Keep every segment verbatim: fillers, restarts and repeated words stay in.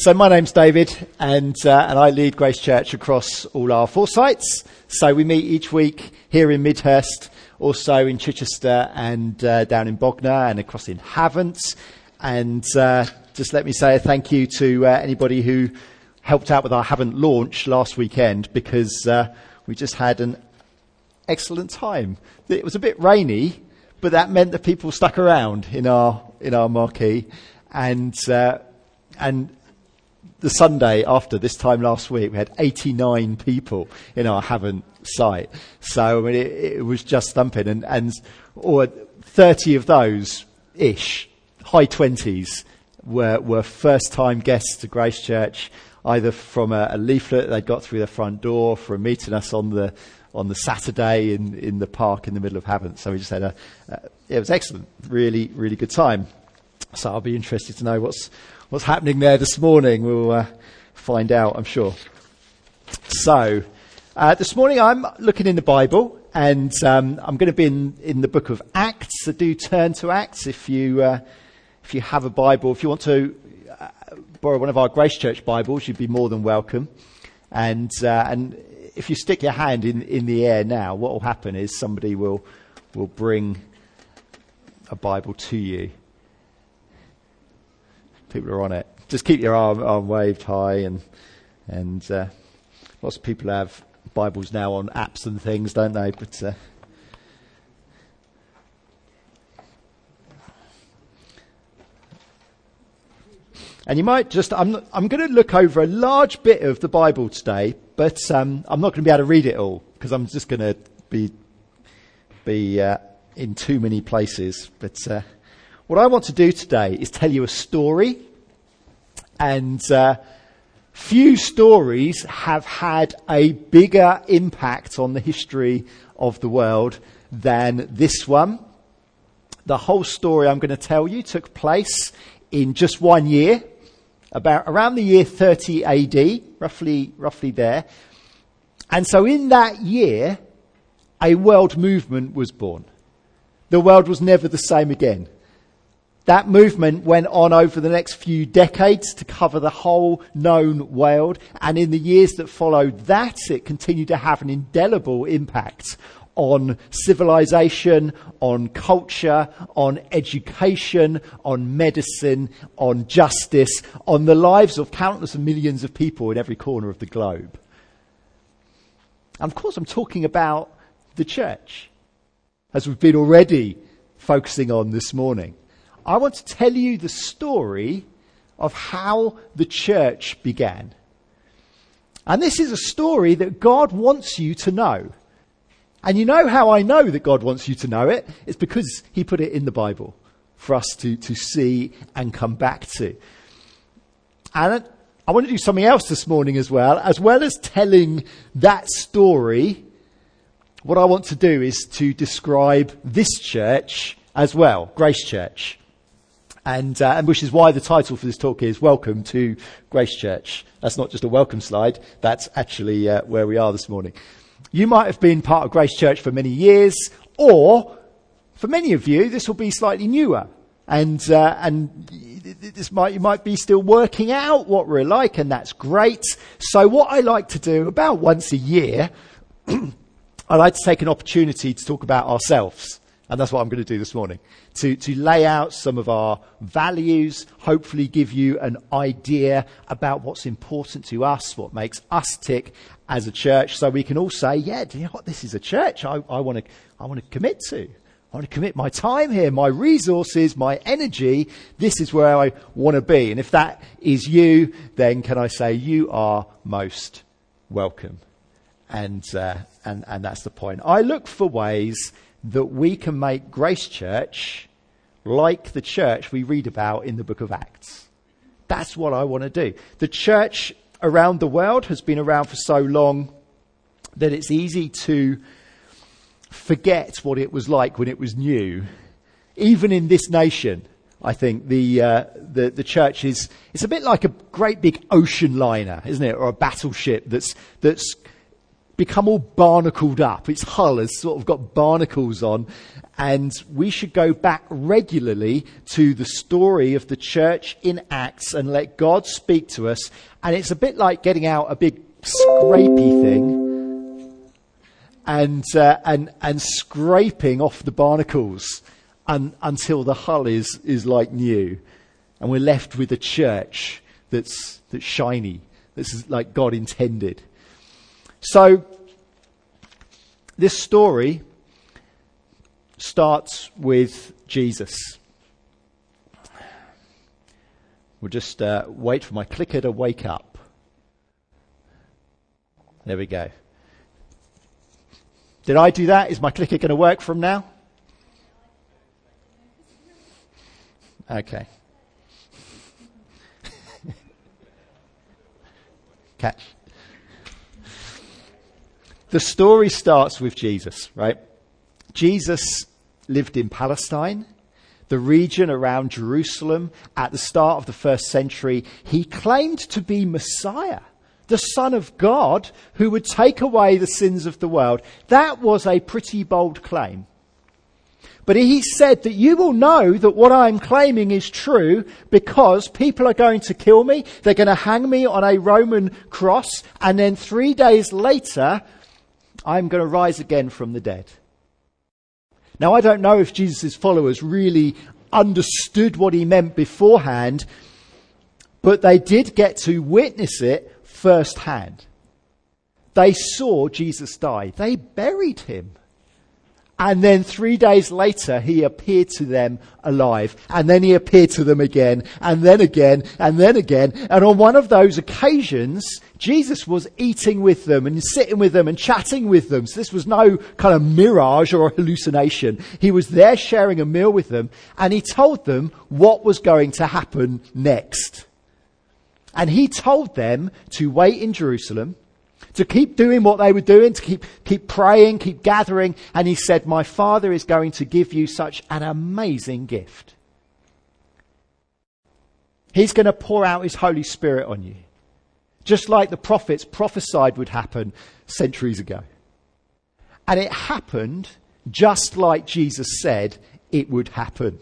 So my name's David, and uh, and I lead Grace Church across all our four sites. So we meet each week here in Midhurst, also in Chichester and uh, down in Bognor and across in Havant. And uh, just let me say a thank you to uh, anybody who helped out with our Havant launch last weekend, because uh, we just had an excellent time. It was a bit rainy, but that meant that people stuck around in our in our marquee, and uh, and. The Sunday after this time last week, we had eighty-nine people in our Havant site. So I mean, it, it was just thumping, and, and or thirty of those ish, high twenties, were were first time guests to Grace Church, either from a, a leaflet they got through the front door, from meeting us on the on the Saturday in, in the park in the middle of Havant. So we just had a, uh, it was excellent, really really good time. So I'll be interested to know what's what's happening there this morning. We'll uh, find out, I'm sure. So uh, this morning I'm looking in the Bible, and um, I'm going to be in, in the book of Acts. So do turn to Acts if you uh, if you have a Bible. If you want to uh, borrow one of our Grace Church Bibles, you'd be more than welcome. And uh, and if you stick your hand in, in the air now, what will happen is somebody will will bring a Bible to you. People are on it. Just keep your arm, arm waved high, and and uh, lots of people have Bibles now on apps and things, don't they? But uh, and you might just. I'm I'm going to look over a large bit of the Bible today, but um, I'm not going to be able to read it all because I'm just going to be be uh, in too many places. But uh, what I want to do today is tell you a story, and uh, few stories have had a bigger impact on the history of the world than this one. The whole story I'm going to tell you took place in just one year, about around the year thirty A D, roughly, roughly there. And so in that year, a world movement was born. The world was never the same again. That movement went on over the next few decades to cover the whole known world. And in the years that followed that, it continued to have an indelible impact on civilization, on culture, on education, on medicine, on justice, on the lives of countless of millions of people in every corner of the globe. And of course, I'm talking about the church, as we've been already focusing on this morning. I want to tell you the story of how the church began. And this is a story that God wants you to know. And you know how I know that God wants you to know it? It's because he put it in the Bible for us to, to see and come back to. And I want to do something else this morning as well. As well as telling that story, what I want to do is to describe this church as well, Grace Church. And, uh, and which is why the title for this talk is Welcome to Grace Church. That's not just a welcome slide. That's actually uh, where we are this morning. You might have been part of Grace Church for many years, or for many of you, this will be slightly newer. And uh, and this might you might be still working out what we're like, and that's great. So what I like to do about once a year, I like to take an opportunity to talk about ourselves. And that's what I'm going to do this morning, to, to lay out some of our values, hopefully give you an idea about what's important to us, what makes us tick as a church, so we can all say, yeah, do you know what, this is a church I, I want to I want to commit to. I want to commit my time here, my resources, my energy. This is where I want to be. And if that is you, then can I say you are most welcome. And uh, and and that's the point. I look for ways that we can make Grace Church like the church we read about in the book of Acts. That's what I want to do. The church around the world has been around for so long that it's easy to forget what it was like when it was new. Even in this nation, I think the uh, the, the church is it's a bit like a great big ocean liner, isn't it? Or a battleship that's that's become all barnacled up. Its hull has sort of got barnacles on. And we should go back regularly to the story of the church in Acts and let God speak to us. And it's a bit like getting out a big scrapey thing and uh, and and scraping off the barnacles un, until the hull is is like new, and we're left with a church that's that's shiny, that's like God intended. So this story starts with Jesus. We'll just uh, wait for my clicker to wake up. There we go. Did I do that? Is my clicker going to work from now? Okay. Catch. The story starts with Jesus, right? Jesus lived in Palestine, the region around Jerusalem at the start of the first century. He claimed to be Messiah, the Son of God, who would take away the sins of the world. That was a pretty bold claim. But he said that you will know that what I'm claiming is true because people are going to kill me. They're going to hang me on a Roman cross. And then three days later, I'm going to rise again from the dead. Now, I don't know if Jesus' followers really understood what he meant beforehand, but they did get to witness it firsthand. They saw Jesus die. They buried him. And then three days later, he appeared to them alive. And then he appeared to them again, and then again, and then again. And on one of those occasions, Jesus was eating with them and sitting with them and chatting with them. So this was no kind of mirage or hallucination. He was there sharing a meal with them, and he told them what was going to happen next. And he told them to wait in Jerusalem, to keep doing what they were doing, to keep keep praying, keep gathering. And he said, my Father is going to give you such an amazing gift. He's going to pour out his Holy Spirit on you, just like the prophets prophesied would happen centuries ago. And it happened just like Jesus said it would happen.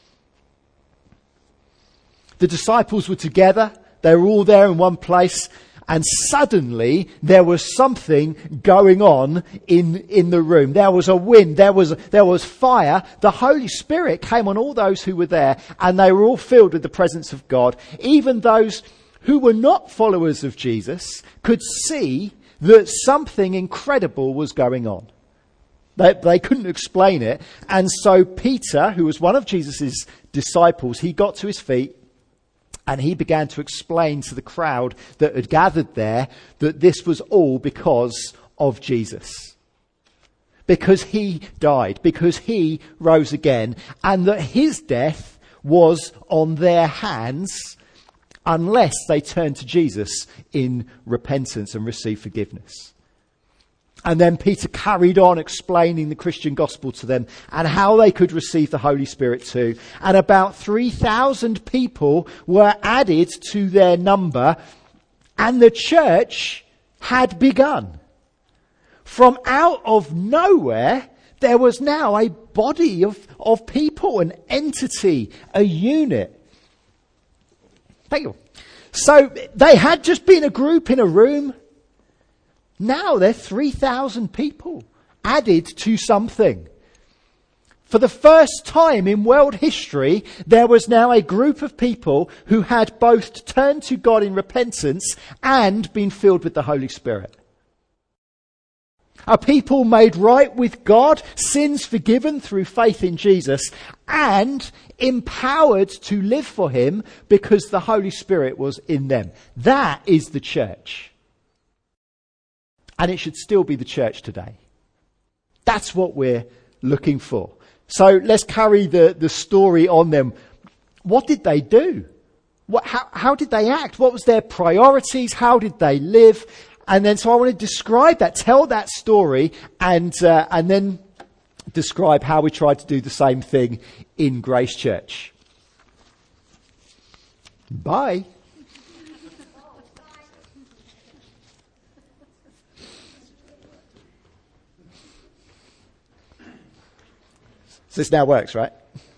The disciples were together. They were all there in one place. And suddenly there was something going on in, in the room. There was a wind. There was, there was fire. The Holy Spirit came on all those who were there, and they were all filled with the presence of God. Even those who were not followers of Jesus could see that something incredible was going on. They, they couldn't explain it. And so Peter, who was one of Jesus' disciples, he got to his feet. And he began to explain to the crowd that had gathered there that this was all because of Jesus. Because he died, because he rose again, and that his death was on their hands unless they turned to Jesus in repentance and received forgiveness. And then Peter carried on explaining the Christian gospel to them and how they could receive the Holy Spirit too. And about three thousand people were added to their number, and the church had begun. From out of nowhere, there was now a body of, of people, an entity, a unit. Thank you. So they had just been a group in a room. Now they're three thousand people added to something. For the first time in world history, there was now a group of people who had both turned to God in repentance and been filled with the Holy Spirit. A people made right with God, sins forgiven through faith in Jesus, and empowered to live for him because the Holy Spirit was in them. That is the church. And it should still be the church today. That's what we're looking for. So let's carry the, the story on them. What did they do? What, how, how did they act? What was their priorities? How did they live? And then, so I want to describe that, tell that story, and uh, and then describe how we tried to do the same thing in Grace Church. Bye. So this now works, right?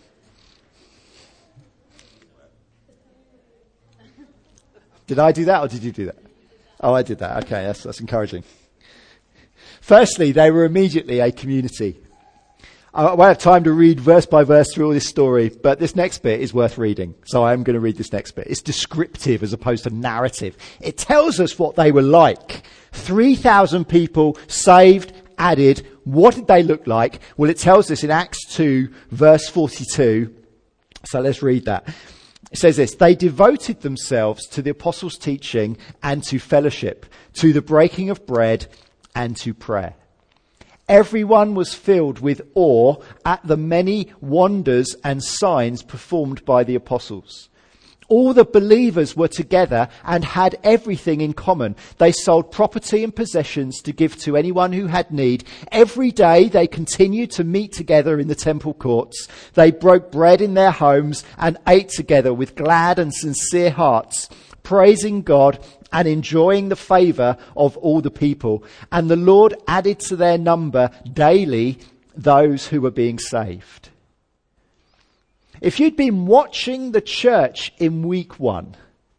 Did I do that or did you do that? Oh, I did that. Okay, that's, that's encouraging. Firstly, they were immediately a community. I won't have time to read verse by verse through all this story, but this next bit is worth reading. So I am going to read this next bit. It's descriptive as opposed to narrative. It tells us what they were like. three thousand people saved, added. What did they look like? Well, it tells us in Acts two, verse forty-two. So let's read that. It says this: they devoted themselves to the apostles' teaching and to fellowship, to the breaking of bread and to prayer. Everyone was filled with awe at the many wonders and signs performed by the apostles. All the believers were together and had everything in common. They sold property and possessions to give to anyone who had need. Every day they continued to meet together in the temple courts. They broke bread in their homes and ate together with glad and sincere hearts, praising God and enjoying the favour of all the people. And the Lord added to their number daily those who were being saved. If you'd been watching the church in week one,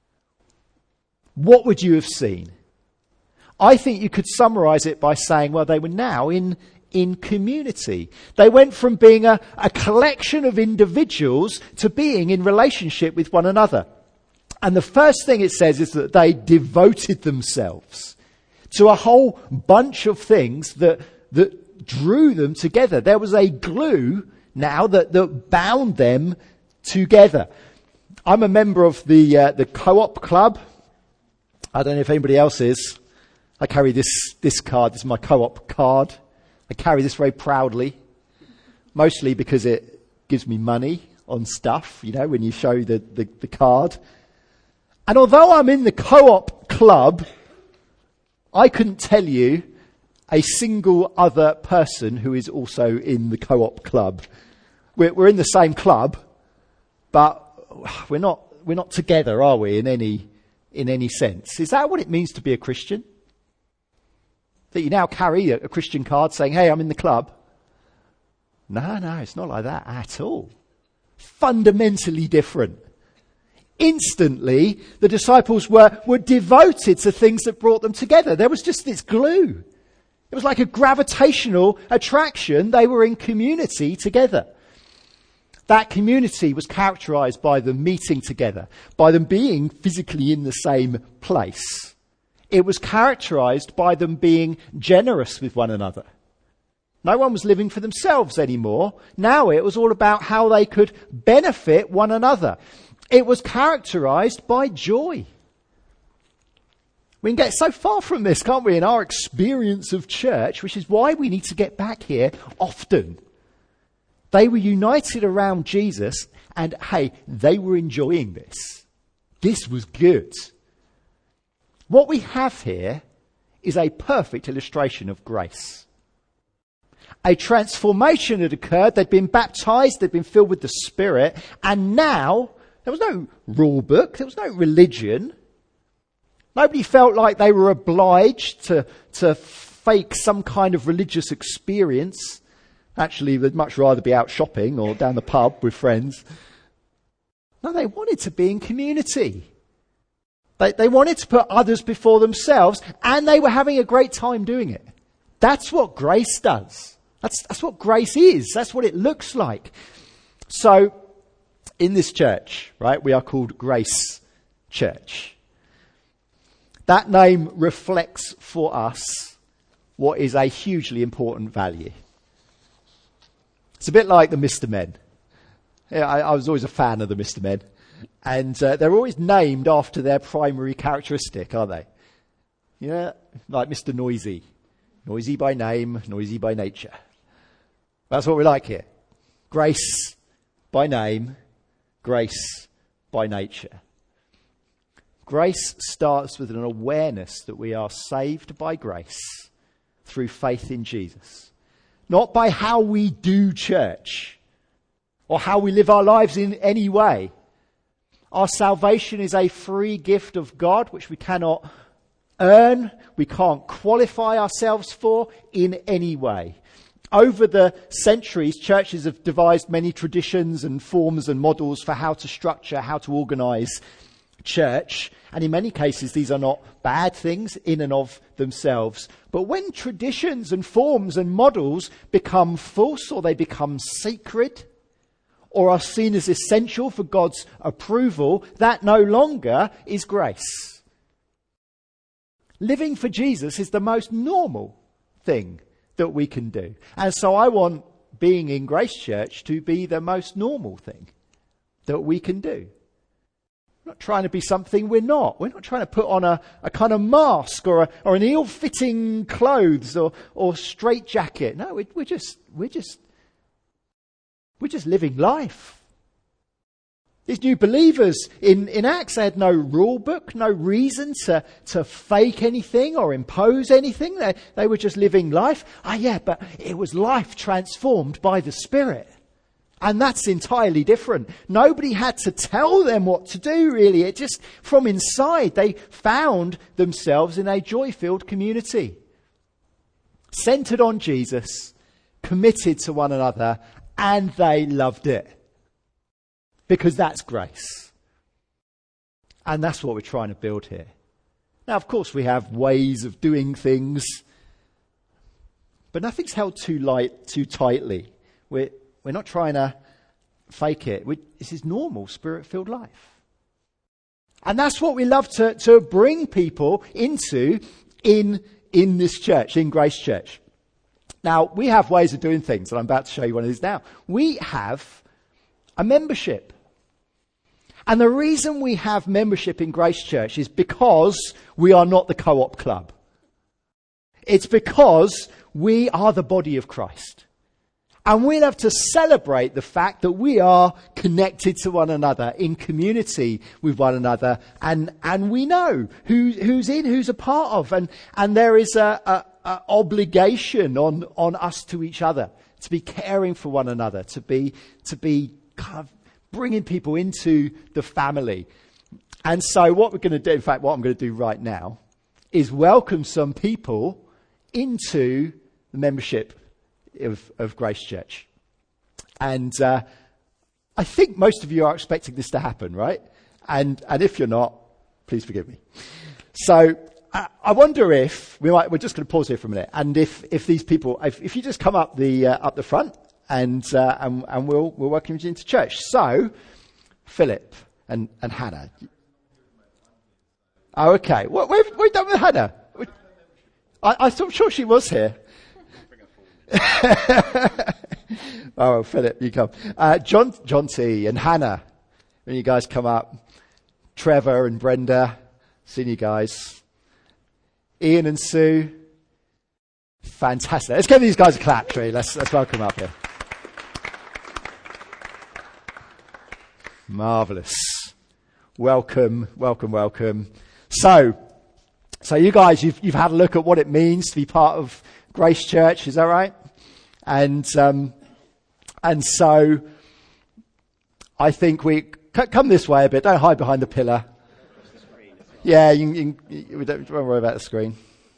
what would you have seen? I think you could summarise it by saying, well, they were now in, in community. They went from being a, a collection of individuals to being in relationship with one another. And the first thing it says is that they devoted themselves to a whole bunch of things that, that drew them together. There was a glue now that, that bound them together. I'm a member of the uh, the co-op club. I don't know if anybody else is. I carry this, this card. This is my co-op card. I carry this very proudly, mostly because it gives me money on stuff, you know, when you show the, the, the card. And although I'm in the co-op club, I couldn't tell you a single other person who is also in the co-op club. We're, we're in the same club, but we're not we're not together, are we? In any in any sense, is that what it means to be a Christian? That you now carry a, a Christian card saying, "Hey, I'm in the club." No, no, it's not like that at all. Fundamentally different. Instantly, the disciples were, were devoted to things that brought them together. There was just this glue. It was like a gravitational attraction. They were in community together. That community was characterized by them meeting together, by them being physically in the same place. It was characterized by them being generous with one another. No one was living for themselves anymore. Now it was all about how they could benefit one another. It was characterized by joy. We can get so far from this, can't we, in our experience of church, which is why we need to get back here often. They were united around Jesus, and hey, they were enjoying this. This was good. What we have here is a perfect illustration of grace. A transformation had occurred. They'd been baptized, they'd been filled with the Spirit, and now there was no rule book, there was no religion. Nobody felt like they were obliged to, to fake some kind of religious experience. Actually, they'd much rather be out shopping or down the pub with friends. No, they wanted to be in community. They, they wanted to put others before themselves, and they were having a great time doing it. That's what grace does. That's, that's what grace is. That's what it looks like. So, in this church, right, we are called Grace Church. That name reflects for us what is a hugely important value. It's a bit like the Mister Men. Yeah, I, I was always a fan of the Mister Men. And uh, they're always named after their primary characteristic, aren't they? You know, like Mister Noisy. Noisy by name, noisy by nature. That's what we like here. Grace by name, grace by nature. Grace starts with an awareness that we are saved by grace through faith in Jesus. Not by how we do church or how we live our lives in any way. Our salvation is a free gift of God which we cannot earn, we can't qualify ourselves for in any way. over the centuries, churches have devised many traditions and forms and models for how to structure, how to organise church. And in many cases, these are not bad things in and of themselves. But when traditions and forms and models become false, or they become sacred, or are seen as essential for God's approval, that no longer is grace. Living for Jesus is the most normal thing that we can do. And so I want being in Grace Church to be the most normal thing that we can do. We're not trying to be something we're not. We're not trying to put on a, a kind of mask or a, or an ill-fitting clothes or or straitjacket. No, we, we're just we're just we're just living life. These new believers in, in Acts, they had no rule book, no reason to, to fake anything or impose anything. They, they were just living life. Ah, yeah, but it was life transformed by the Spirit. And that's entirely different. Nobody had to tell them what to do, really. It just, from inside, they found themselves in a joy-filled community. Centered on Jesus, committed to one another, and they loved it. Because that's grace. And that's what we're trying to build here. Now, of course, we have ways of doing things, but nothing's held too light, too tightly. We're, we're not trying to fake it. We, this is normal, Spirit-filled life. And that's what we love to, to bring people into in, in this church, in Grace Church. Now, we have ways of doing things, and I'm about to show you one of these now. We have a membership. And the reason we have membership in Grace Church is because we are not the co-op club. It's because we are the body of Christ. And we love to celebrate the fact that we are connected to one another, in community with one another, and, and we know who, who's in, who's a part of, and, and there is a, a, a obligation on, on us to each other, to be caring for one another, to be, to be kind of bringing people into the family. And so what we're going to do, in fact, what I'm going to do right now, is welcome some people into the membership of, of Grace Church. And uh, I think most of you are expecting this to happen, right? And and if you're not, please forgive me. So I, I wonder if we might. We're just going to pause here for a minute, and if if these people, if, if you just come up the uh, up the front. And, uh, and and we'll we'll welcome you into church. So, Philip and, and Hannah. Oh, okay. What what have we done with Hannah? I, I'm sure she was here. Oh, Philip, you come. Uh, John John T and Hannah, when you guys come up. Trevor and Brenda, seen you guys. Ian and Sue. Fantastic. Let's give these guys a clap, Tree. Let's let's welcome them up here. Marvellous. Welcome, welcome, welcome. So, so you guys, you've, you've had a look at what it means to be part of Grace Church, is that right? And, um, and so, I think we, c- come this way a bit, don't hide behind the pillar. Yeah, you, you, you, we don't, don't worry about the screen.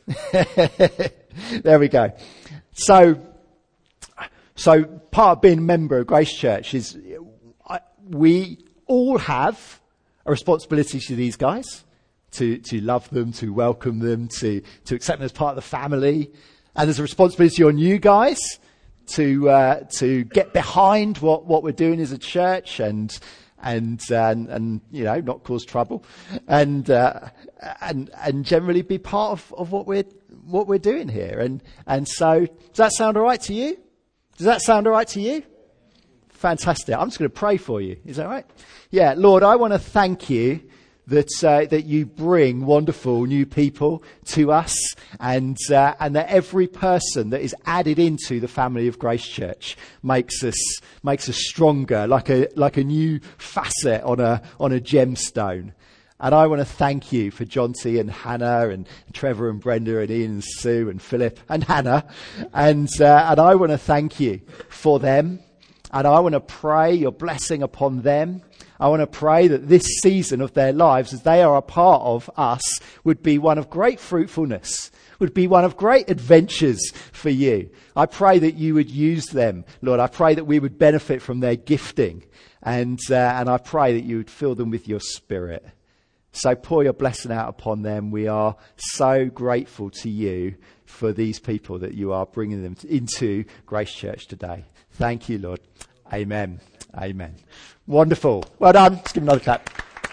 There we go. So, so part of being a member of Grace Church is, I, we all have a responsibility to these guys, to, to love them, to welcome them, to, to accept them as part of the family. And there's a responsibility on you guys to, uh, to get behind what, what we're doing as a church and, and, uh, and, and, you know, not cause trouble and, uh, and, and generally be part of, of what we're, what we're doing here. And, and so does that sound all right to you? Does that sound all right to you? Fantastic. I'm just going to pray for you. Is that right? Yeah, Lord, I want to thank you that uh, that you bring wonderful new people to us, and uh, and that every person that is added into the family of Grace Church makes us makes us stronger, like a like a new facet on a on a gemstone. And I want to thank you for John T and Hannah and Trevor and Brenda and Ian and Sue and Philip and Hannah. And, uh, and I want to thank you for them. And I want to pray your blessing upon them. I want to pray that this season of their lives, as they are a part of us, would be one of great fruitfulness, would be one of great adventures for you. I pray that you would use them, Lord. I pray that we would benefit from their gifting, and uh, and I pray that you would fill them with your Spirit. So pour your blessing out upon them. We are so grateful to you for these people that you are bringing them into Grace Church today. Thank you, Lord. Amen. Amen. Wonderful. Well done. Let's give another clap.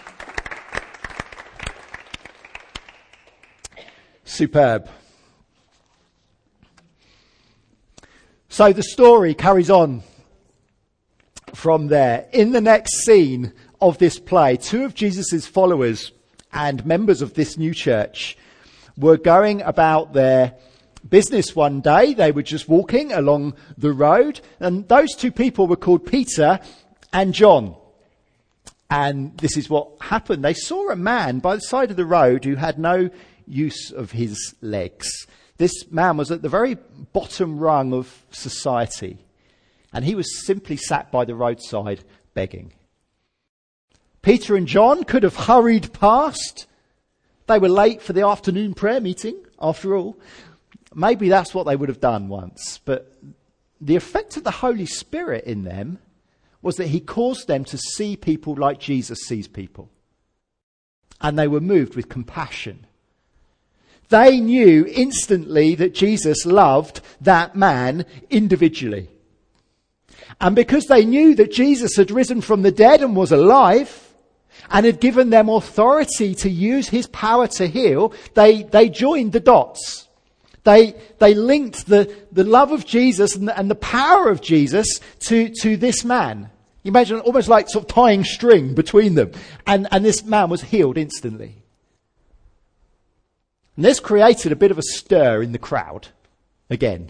Superb. So the story carries on from there. In the next scene of this play, two of Jesus' followers and members of this new church were going about their business one day. They were just walking along the road, and those two people were called Peter and John. And this is what happened. They saw a man by the side of the road who had no use of his legs. This man was at the very bottom rung of society, and he was simply sat by the roadside begging. Peter and John could have hurried past. They were late for the afternoon prayer meeting, after all. Maybe that's what they would have done once. But the effect of the Holy Spirit in them was that he caused them to see people like Jesus sees people. And they were moved with compassion. They knew instantly that Jesus loved that man individually. And because they knew that Jesus had risen from the dead and was alive, and had given them authority to use his power to heal, they, they joined the dots. They, they linked the, the love of Jesus and the, and the power of Jesus to, to this man. You imagine almost like sort of tying string between them. And, and this man was healed instantly. And this created a bit of a stir in the crowd again.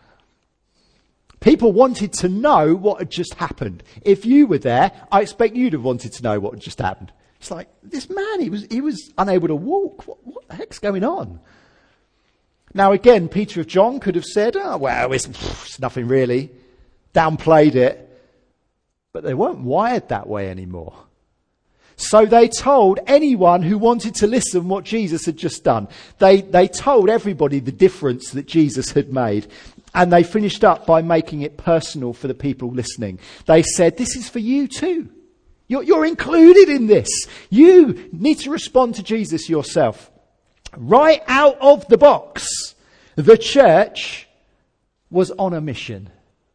People wanted to know what had just happened. If you were there, I expect you'd have wanted to know what had just happened. It's like, this man, he was he was unable to walk. What, what the heck's going on? Now again, Peter of John could have said, oh, well, it's, it's nothing really. Downplayed it. But they weren't wired that way anymore. So they told anyone who wanted to listen what Jesus had just done. They, they told everybody the difference that Jesus had made. And they finished up by making it personal for the people listening. They said, this is for you too. You're, you're included in this. You need to respond to Jesus yourself. Right out of the box, the church was on a mission.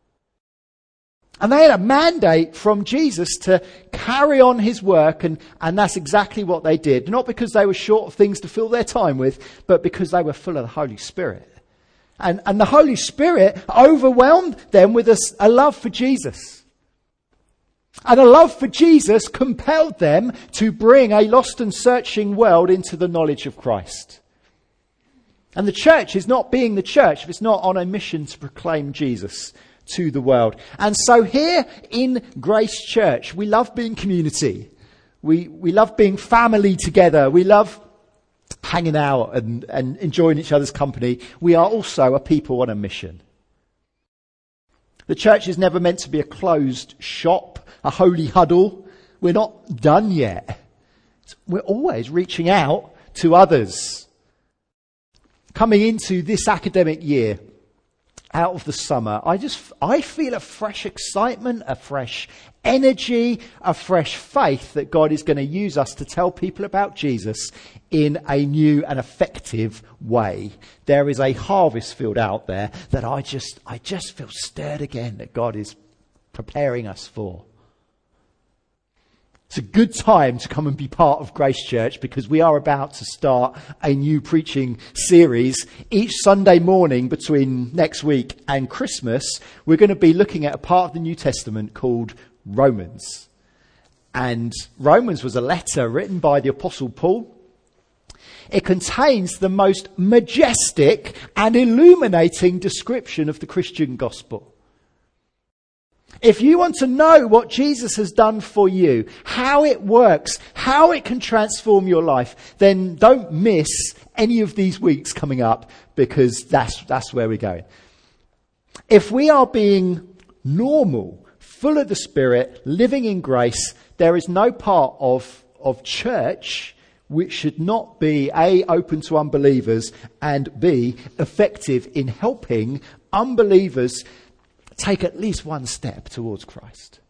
And they had a mandate from Jesus to carry on his work, and, and that's exactly what they did. Not because they were short of things to fill their time with, but because they were full of the Holy Spirit. And, and the Holy Spirit overwhelmed them with a, a love for Jesus. And a love for Jesus compelled them to bring a lost and searching world into the knowledge of Christ. And the church is not being the church if it's not on a mission to proclaim Jesus to the world. And so here in Grace Church, we love being community. We, we love being family together. We love hanging out and, and enjoying each other's company. We are also a people on a mission. The church is never meant to be a closed shop, a holy huddle. We're not done yet. We're always reaching out to others. Coming into this academic year, out of the summer, I just, I feel a fresh excitement, a fresh energy, a fresh faith that God is going to use us to tell people about Jesus in a new and effective way. There is a harvest field out there that I just, I just feel stirred again that God is preparing us for. It's a good time to come and be part of Grace Church because we are about to start a new preaching series. Each Sunday morning between next week and Christmas, we're going to be looking at a part of the New Testament called Romans. And Romans was a letter written by the Apostle Paul. It contains the most majestic and illuminating description of the Christian gospel. If you want to know what Jesus has done for you, how it works, how it can transform your life, then don't miss any of these weeks coming up because that's, that's where we're going. If we are being normal, full of the Spirit, living in grace, there is no part of, of church which should not be A, open to unbelievers, and B, effective in helping unbelievers take at least one step towards Christ.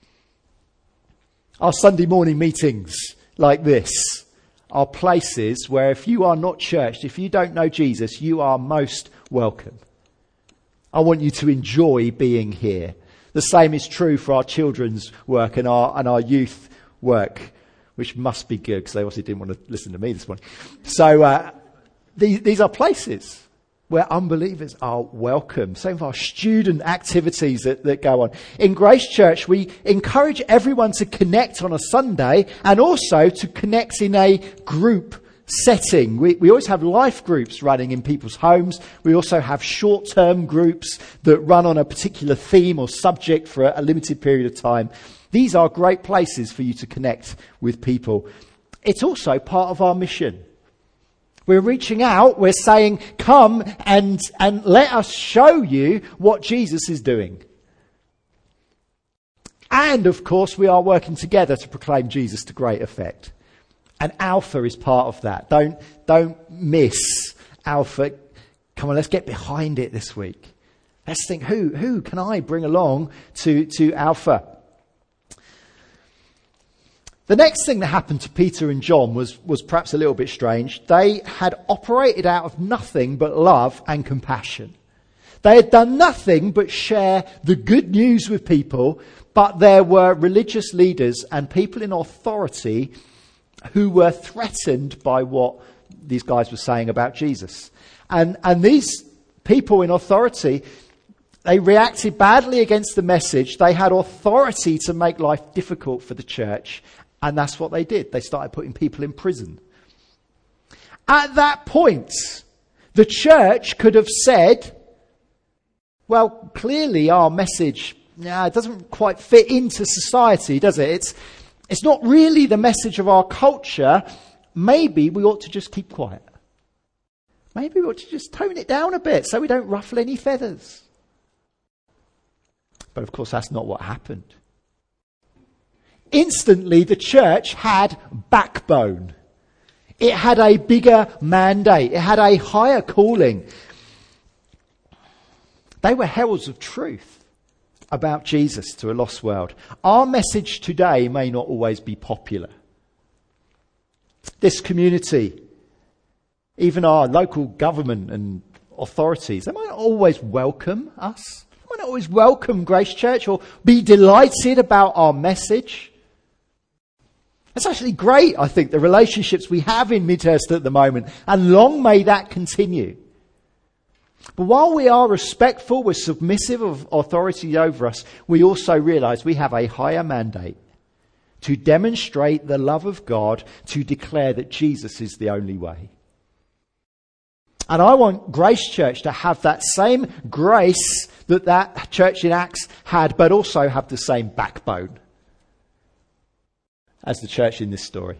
Our Sunday morning meetings like this are places where if you are not churched, if you don't know Jesus, you are most welcome. I want you to enjoy being here. The same is true for our children's work and our and our youth work, which must be good because they obviously didn't want to listen to me this morning. So uh, these, these are places where unbelievers are welcome. Same with our student activities that, that go on. In Grace Church, we encourage everyone to connect on a Sunday and also to connect in a group setting. We, we always have life groups running in people's homes. We also have short-term groups that run on a particular theme or subject for a, a limited period of time. These are great places for you to connect with people. It's also part of our mission. We're reaching out, we're saying, come and, and let us show you what Jesus is doing. And of course, we are working together to proclaim Jesus to great effect. And Alpha is part of that. Don't, don't miss Alpha. Come on, let's get behind it this week. Let's think, who, who can I bring along to, to Alpha? The next thing that happened to Peter and John was, was perhaps a little bit strange. They had operated out of nothing but love and compassion. They had done nothing but share the good news with people, but there were religious leaders and people in authority who were threatened by what these guys were saying about Jesus. And, and these people in authority, they reacted badly against the message. They had authority to make life difficult for the church. And that's what they did. They started putting people in prison. At that point, the church could have said, well, clearly our message nah, it doesn't quite fit into society, does it? It's, it's not really the message of our culture. Maybe we ought to just keep quiet. Maybe we ought to just tone it down a bit so we don't ruffle any feathers. But of course, that's not what happened. Instantly, the church had backbone. It had a bigger mandate. It had a higher calling. They were heralds of truth about Jesus to a lost world. Our message today may not always be popular. This community, even our local government and authorities, they might not always welcome us. They might not always welcome Grace Church or be delighted about our message. It's actually great, I think, the relationships we have in Midhurst at the moment, and long may that continue. But while we are respectful, we're submissive of authority over us, we also realise we have a higher mandate to demonstrate the love of God, to declare that Jesus is the only way. And I want Grace Church to have that same grace that that church in Acts had, but also have the same backbone as the church in this story.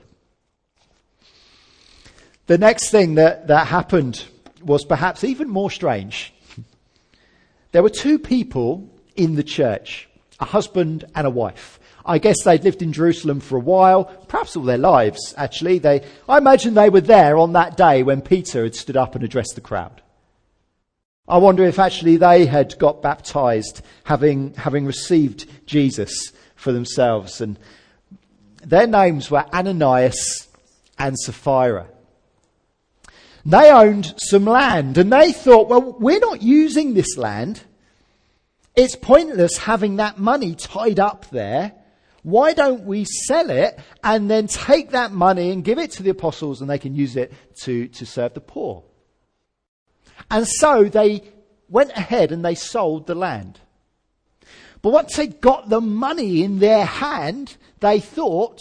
The next thing that, that happened was perhaps even more strange. There were two people in the church, a husband and a wife. I guess they'd lived in Jerusalem for a while, perhaps all their lives, actually. They, I imagine they were there on that day when Peter had stood up and addressed the crowd. I wonder if actually they had got baptized, having, having received Jesus for themselves. And their names were Ananias and Sapphira. They owned some land and they thought, well, we're not using this land. It's pointless having that money tied up there. Why don't we sell it and then take that money and give it to the apostles and they can use it to, to serve the poor? And so they went ahead and they sold the land. But once they got the money in their hand, they thought,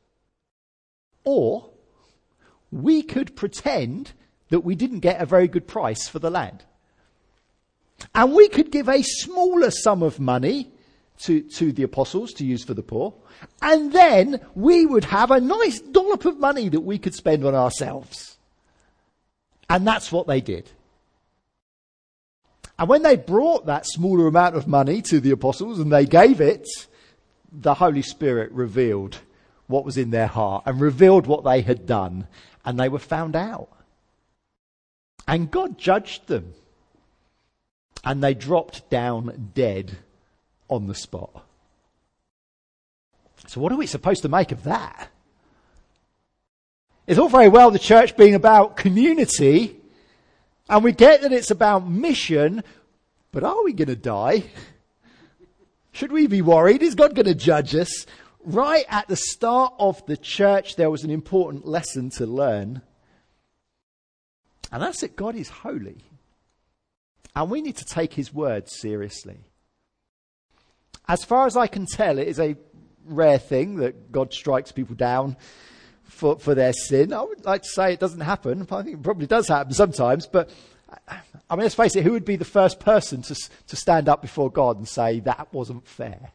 or we could pretend that we didn't get a very good price for the land. And we could give a smaller sum of money to, to the apostles to use for the poor. And then we would have a nice dollop of money that we could spend on ourselves. And that's what they did. And when they brought that smaller amount of money to the apostles and they gave it, the Holy Spirit revealed what was in their heart and revealed what they had done, and they were found out. And God judged them. And they dropped down dead on the spot. So what are we supposed to make of that? It's all very well the church being about community, and we get that it's about mission, but are we going to die? Should we be worried? Is God going to judge us? Right at the start of the church, there was an important lesson to learn. And that's that God is holy. And we need to take his word seriously. As far as I can tell, it is a rare thing that God strikes people down for, for their sin. I would like to say it doesn't happen. I think it probably does happen sometimes. But, I mean, let's face it, who would be the first person to, to stand up before God and say that wasn't fair?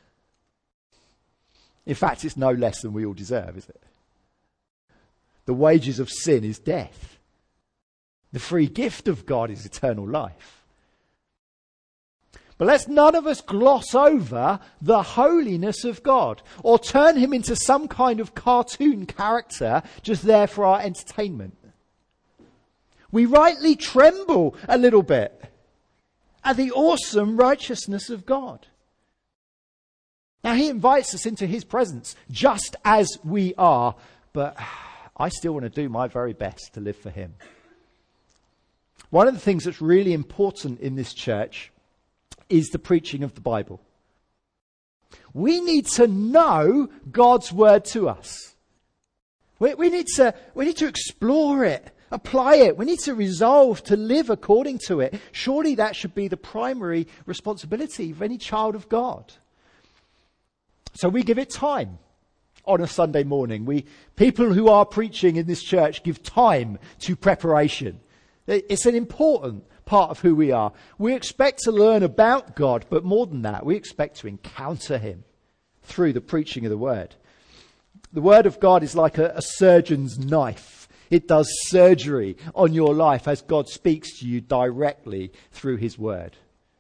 In fact, it's no less than we all deserve, is it? The wages of sin is death. The free gift of God is eternal life. But let's none of us gloss over the holiness of God or turn him into some kind of cartoon character just there for our entertainment. We rightly tremble a little bit at the awesome righteousness of God. Now, he invites us into his presence just as we are, but I still want to do my very best to live for him. One of the things that's really important in this church is the preaching of the Bible. We need to know God's word to us. We, we, need to, we need to explore it, apply it. We need to resolve to live according to it. Surely that should be the primary responsibility of any child of God. So we give it time on a Sunday morning. We people who are preaching in this church give time to preparation. It's an important part of who we are. We expect to learn about God, but more than that, we expect to encounter him through the preaching of the word. The word of God is like a, a surgeon's knife. It does surgery on your life as God speaks to you directly through his word.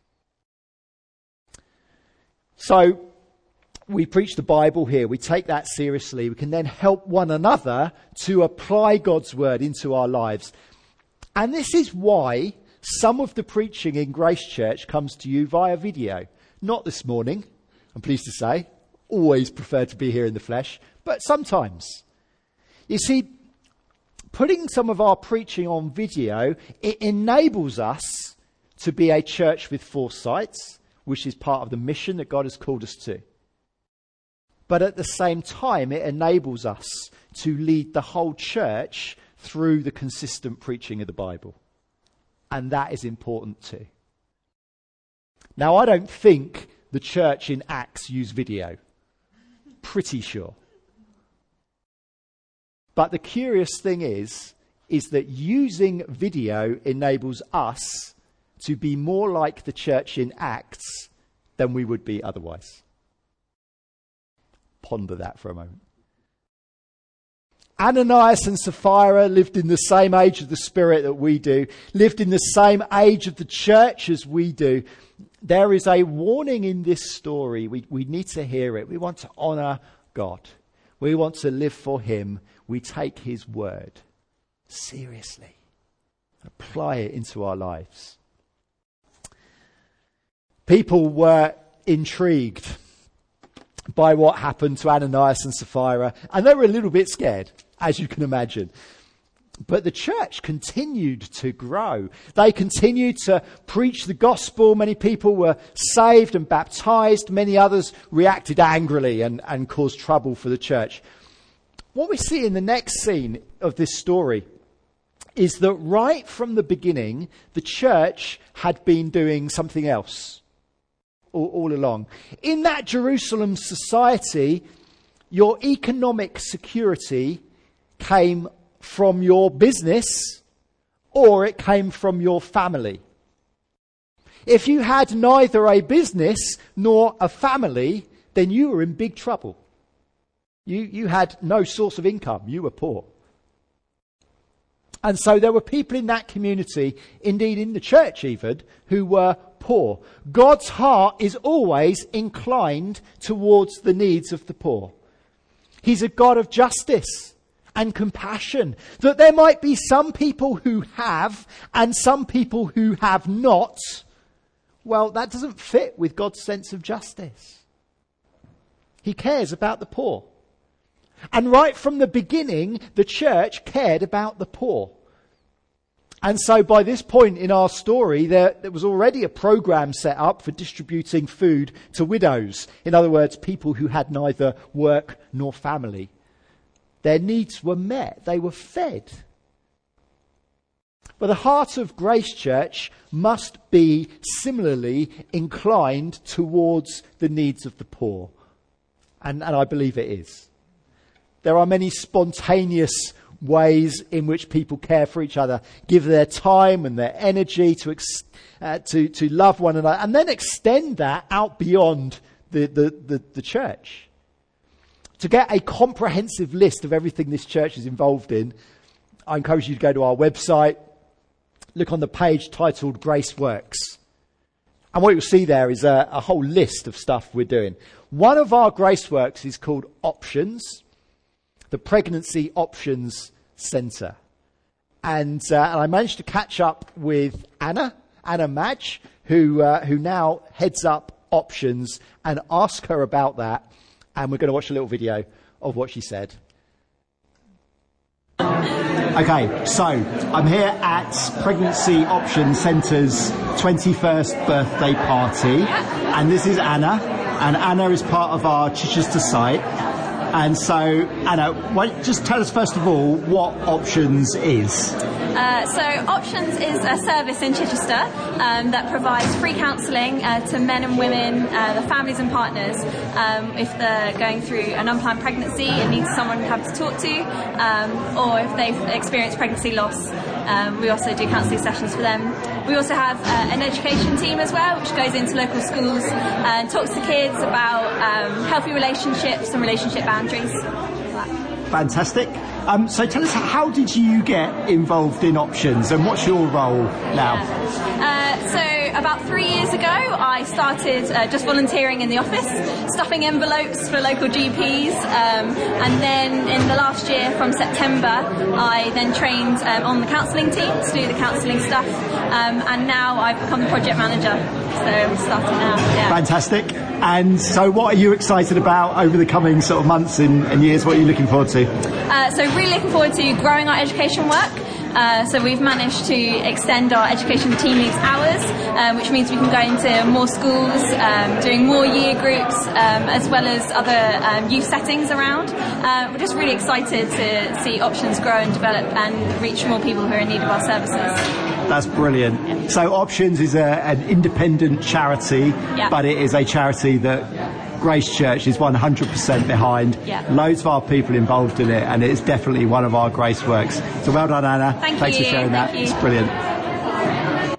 So, we preach the Bible here. We take that seriously. We can then help one another to apply God's word into our lives. And this is why some of the preaching in Grace Church comes to you via video. Not this morning, I'm pleased to say. Always prefer to be here in the flesh, but sometimes. You see, putting some of our preaching on video, it enables us to be a church with foresight, which is part of the mission that God has called us to. But at the same time, it enables us to lead the whole church through the consistent preaching of the Bible. And that is important too. Now, I don't think the church in Acts used video. Pretty sure. But the curious thing is, is that using video enables us to be more like the church in Acts than we would be otherwise. Ponder that for a moment. Ananias and Sapphira lived in the same age of the Spirit that we do, lived in the same age of the church as we do. There is a warning in this story. We, we need to hear it. We want to honour God. We want to live for him. We take his word seriously and apply it into our lives. People were intrigued by what happened to Ananias and Sapphira, and they were a little bit scared, as you can imagine. But the church continued to grow. They continued to preach the gospel. Many people were saved and baptized. Many others reacted angrily and, and caused trouble for the church. What we see in the next scene of this story is that right from the beginning, the church had been doing something else. All, all along. In that Jerusalem society, your economic security came from your business or it came from your family. If you had neither a business nor a family, then you were in big trouble. You, you had no source of income. You were poor. And so there were people in that community, indeed in the church even, who were poor. God's heart is always inclined towards the needs of the poor. He's a God of justice and compassion. That there might be some people who have and some people who have not. Well, that doesn't fit with God's sense of justice. He cares about the poor. And right from the beginning, the church cared about the poor. And so by this point in our story, there, there was already a program set up for distributing food to widows. In other words, people who had neither work nor family. Their needs were met. They were fed. But the heart of Grace Church must be similarly inclined towards the needs of the poor. And, and I believe it is. There are many spontaneous ways in which people care for each other, give their time and their energy to ex- uh, to to love one another, and then extend that out beyond the, the, the, the church. To get a comprehensive list of everything this church is involved in, I encourage you to go to our website, look on the page titled Grace Works. And what you'll see there is a, a whole list of stuff we're doing. One of our Grace Works is called Options, the Pregnancy Options Centre. And, uh, and I managed to catch up with Anna, Anna Madge, who, uh, who now heads up Options, and ask her about that. And we're going to watch a little video of what she said. Okay, so I'm here at Pregnancy Options Centre's twenty-first birthday party. And this is Anna. And Anna is part of our Chichester site. And so, Anna, why, just tell us first of all what Options is. Uh, so Options is a service in Chichester um, that provides free counselling uh, to men and women, uh, the families and partners, um, if they're going through an unplanned pregnancy and need someone to have to talk to, um, or if they've experienced pregnancy loss. Um, we also do counselling sessions for them. We also have uh, an education team as well, which goes into local schools and talks to kids about um, healthy relationships and relationship boundaries. Fantastic. Um, so tell us, how did you get involved in Options and what's your role now? Yeah. Uh, so about three years ago, I started uh, just volunteering in the office, stuffing envelopes for local G Ps. Um, and then in the last year, from September, I then trained um, on the counselling team to do the counselling stuff. Um, and now I've become the project manager. So I'm starting now. Yeah. Fantastic. And so what are you excited about over the coming sort of months and, and years? What are you looking forward to? Uh, so really looking forward to growing our education work. Uh, so we've managed to extend our education team leads hours, um, which means we can go into more schools, um, doing more year groups, um, as well as other um, youth settings around. Uh, we're just really excited to see Options grow and develop and reach more people who are in need of our services. That's brilliant. Yeah. So Options is a, an independent charity, yeah. but it is a charity that Grace Church is one hundred percent behind. Yeah. Loads of our people involved in it, and it's definitely one of our Grace Works. So well done, Anna. Thank Thanks you. for sharing Thank that. You. It's brilliant.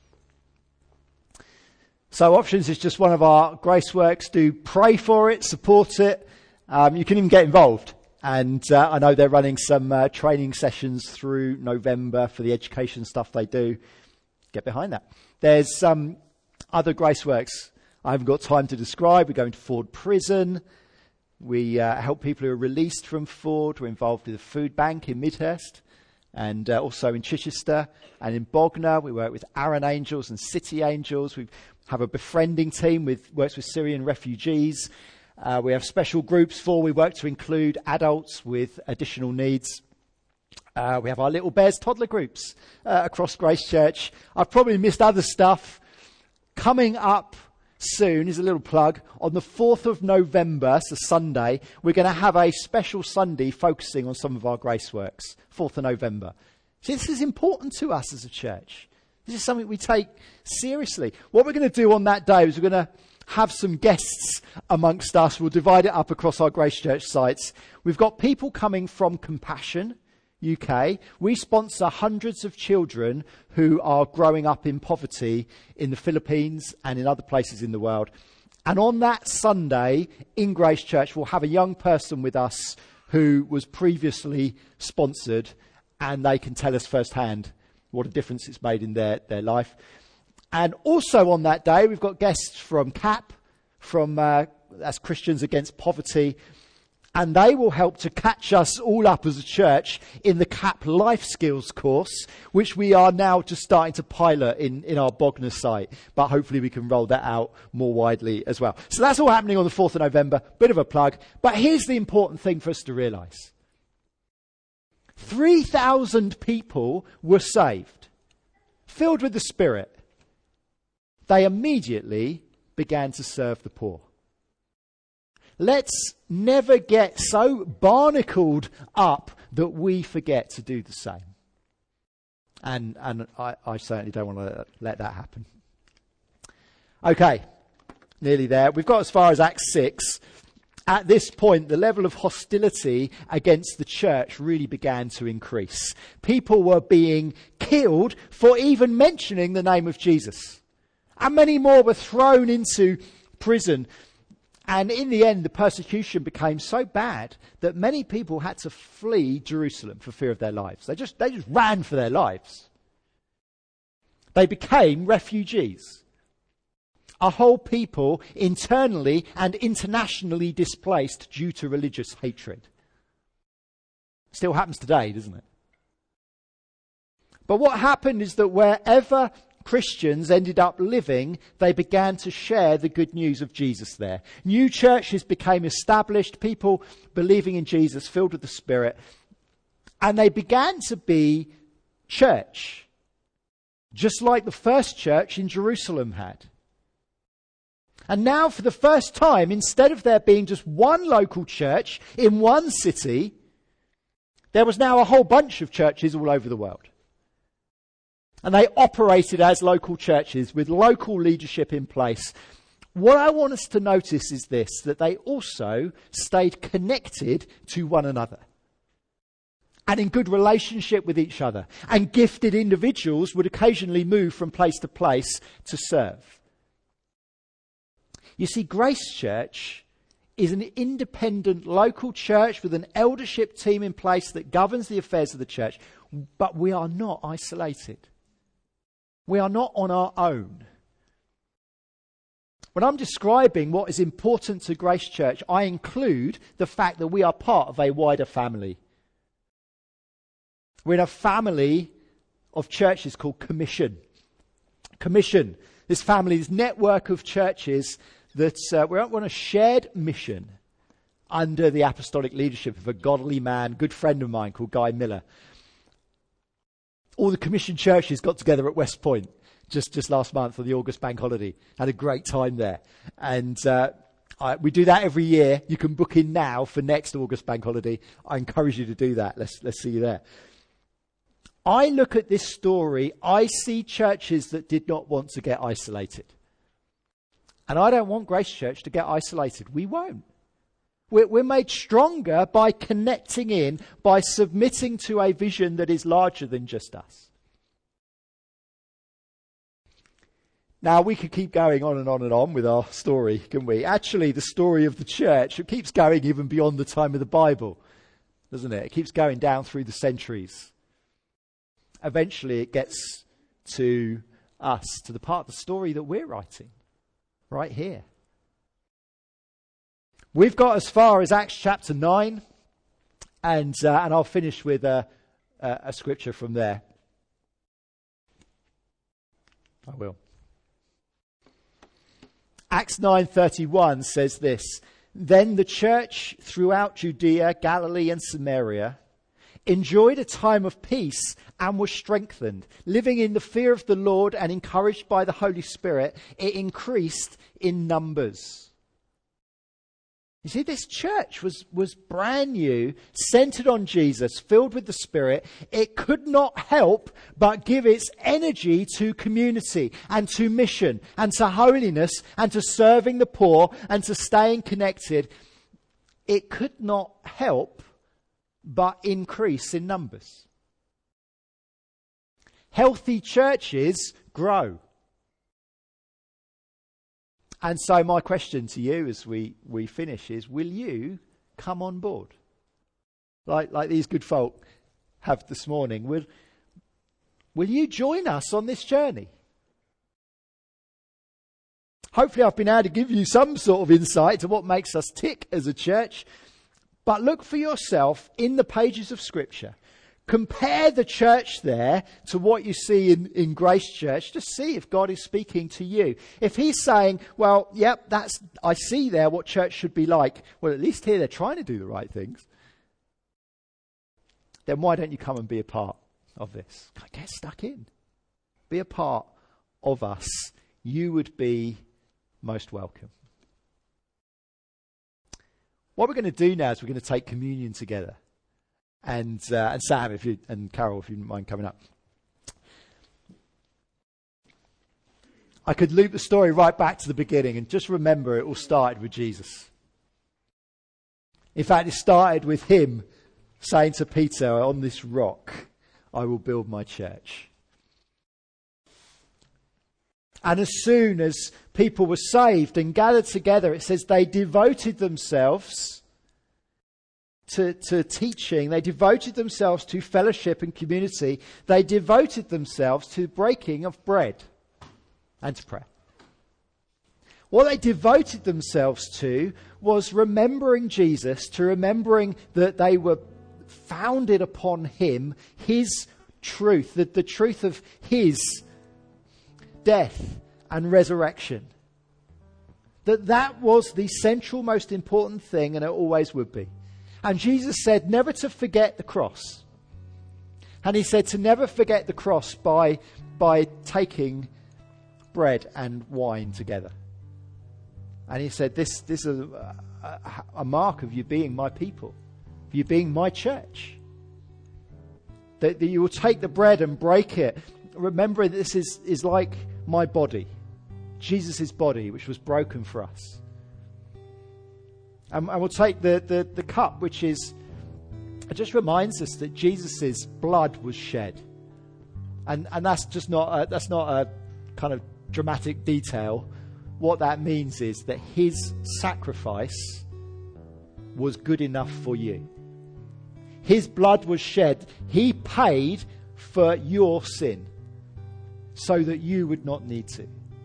So Options is just one of our Grace Works. Do pray for it, support it. Um, you can even get involved. And uh, I know they're running some uh, training sessions through November for the education stuff they do. Get behind that. There's some um, other Grace Works I haven't got time to describe. We're going to Ford Prison. We uh, help people who are released from Ford. We're involved with the food bank in Midhurst and uh, also in Chichester and in Bognor. We work with Aaron Angels and City Angels. We have a befriending team with works with Syrian refugees. Uh, we have special groups for. We work to include adults with additional needs. Uh, we have our Little Bears toddler groups uh, across Grace Church. I've probably missed other stuff. Coming up soon is a little plug. On the fourth of November, so Sunday, we're going to have a special Sunday focusing on some of our Grace Works. fourth of November. See, this is important to us as a church. This is something we take seriously. What we're going to do on that day is we're going to have some guests amongst us. We'll divide it up across our Grace Church sites. We've got people coming from Compassion U K. We sponsor hundreds of children who are growing up in poverty in the Philippines and in other places in the world. And on that Sunday in Grace Church, we'll have a young person with us who was previously sponsored. and they can tell us firsthand what a difference it's made in their, their life. And also on that day, we've got guests from C A P, from uh, that's Christians Against Poverty, and they will help to catch us all up as a church in the C A P Life Skills course, which we are now just starting to pilot in, in our Bognor site. But hopefully we can roll that out more widely as well. So that's all happening on the fourth of November. Bit of a plug. But here's the important thing for us to realise. three thousand people were saved, filled with the Spirit. They immediately began to serve the poor. Let's never get so barnacled up that we forget to do the same. And and I, I certainly don't want to let that happen. Okay, nearly there. We've got as far as Acts six. At this point, the level of hostility against the church really began to increase. People were being killed for even mentioning the name of Jesus. And many more were thrown into prison. And in the end, the persecution became so bad that many people had to flee Jerusalem for fear of their lives. They just, they just ran for their lives. They became refugees. A whole people internally and internationally displaced due to religious hatred. Still happens today, doesn't it? But what happened is that wherever Christians ended up living, they began to share the good news of Jesus there. New churches became established, people believing in Jesus, filled with the Spirit, and they began to be church, just like the first church in Jerusalem had. And now, for the first time, instead of there being just one local church in one city, there was now a whole bunch of churches all over the world. And they operated as local churches with local leadership in place. What I want us to notice is this, that they also stayed connected to one another and in good relationship with each other. And gifted individuals would occasionally move from place to place to serve. You see, Grace Church is an independent local church with an eldership team in place that governs the affairs of the church. But we are not isolated. We are not on our own. When I'm describing what is important to Grace Church, I include the fact that we are part of a wider family. We're in a family of churches called Commission. Commission, this family, this network of churches that uh, we're on a shared mission under the apostolic leadership of a godly man, good friend of mine called Guy Miller. All the Commission churches got together at West Point just, just last month for the August bank holiday. Had a great time there. And uh, I, we do that every year. You can book in now for next August bank holiday. I encourage you to do that. Let's, let's see you there. I look at this story. I see churches that did not want to get isolated. And I don't want Grace Church to get isolated. We won't. We're, we're made stronger by connecting in, by submitting to a vision that is larger than just us. Now, we could keep going on and on and on with our story, can we? Actually, the story of the church, it keeps going even beyond the time of the Bible, doesn't it? It keeps going down through the centuries. Eventually, it gets to us, to the part of the story that we're writing, right here. We've got as far as Acts chapter nine, and uh, and I'll finish with a, a, a scripture from there. I will. Acts nine thirty-one says this: Then the church throughout Judea, Galilee and Samaria enjoyed a time of peace and was strengthened. Living in the fear of the Lord and encouraged by the Holy Spirit, it increased in numbers. You see, this church was, was brand new, centered on Jesus, filled with the Spirit. It could not help but give its energy to community and to mission and to holiness and to serving the poor and to staying connected. It could not help but increase in numbers. Healthy churches grow. And so my question to you as we, we finish is, will you come on board? Like, like these good folk have this morning, will, will you join us on this journey? Hopefully I've been able to give you some sort of insight to what makes us tick as a church. But look for yourself in the pages of Scripture. Compare the church there to what you see in, in Grace Church. Just see if God is speaking to you. If he's saying, well, yep, that's I see there what church should be like. Well, at least here they're trying to do the right things. Then why don't you come and be a part of this? Get stuck in. Be a part of us. You would be most welcome. What we're going to do now is we're going to take communion together. And uh, and Sam, if you and Carol, if you don't mind coming up. I could loop the story right back to the beginning and just remember it all started with Jesus. In fact, it started with him saying to Peter, on this rock, I will build my church. And as soon as people were saved and gathered together, it says they devoted themselves to, to teaching. They devoted themselves to fellowship and community. They devoted themselves to breaking of bread and to prayer. What they devoted themselves to was remembering Jesus, to remembering that they were founded upon him, his truth, the, the truth of his death and resurrection. That that was the central, most important thing, and it always would be. And Jesus said never to forget the cross. And he said to never forget the cross by, by taking bread and wine together. And he said this, this is a, a, a mark of you being my people, of you being my church. That, that you will take the bread and break it. Remember, this is, is like my body, Jesus' body, which was broken for us. And, and we'll take the, the, the cup, which is, it just reminds us that Jesus' blood was shed. And and that's just not a, that's not a kind of dramatic detail. What that means is that his sacrifice was good enough for you. His blood was shed. He paid for your sin so that you would not need to.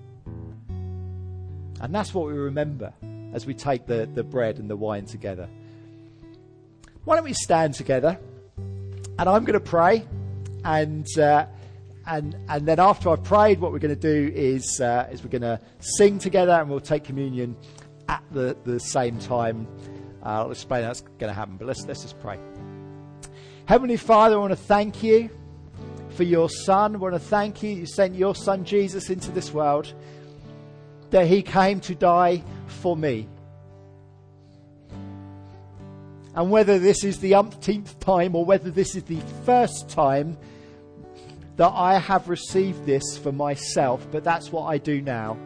And that's what we remember as we take the, the bread and the wine together. Why don't we stand together? And I'm going to pray. And uh, and and then after I've prayed, what we're going to do is uh, is we're going to sing together, and we'll take communion at the, the same time. Uh, I'll explain how that's going to happen. But let's let's just pray. Heavenly Father, I want to thank you for your Son. I want to thank you. You sent your Son Jesus into this world, that he came to die for me. And whether this is the umpteenth time or whether this is the first time that I have received this for myself, but that's what I do now.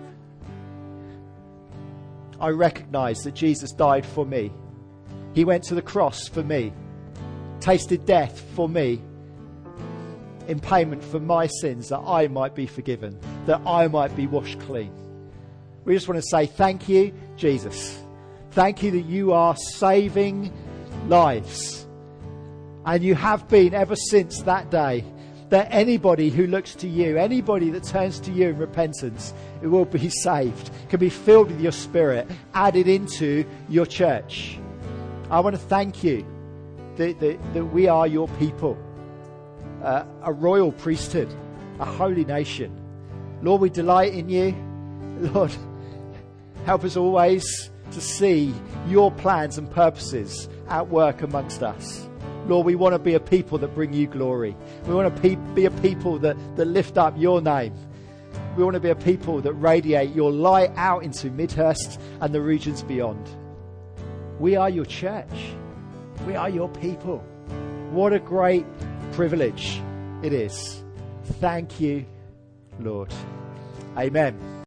I recognize that Jesus died for me. He went to the cross for me, tasted death for me, in payment for my sins, that I might be forgiven, that I might be washed clean. We just want to say thank you, Jesus. Thank you that you are saving lives. And you have been ever since that day. That anybody who looks to you, anybody that turns to you in repentance, it will be saved, can be filled with your Spirit, added into your church. I want to thank you that, that, that we are your people, uh, a royal priesthood, a holy nation. Lord, we delight in you. Lord, help us always to see your plans and purposes at work amongst us. Lord, we want to be a people that bring you glory. We want to be a people that, that lift up your name. We want to be a people that radiate your light out into Midhurst and the regions beyond. We are your church. We are your people. What a great privilege it is. Thank you, Lord. Amen.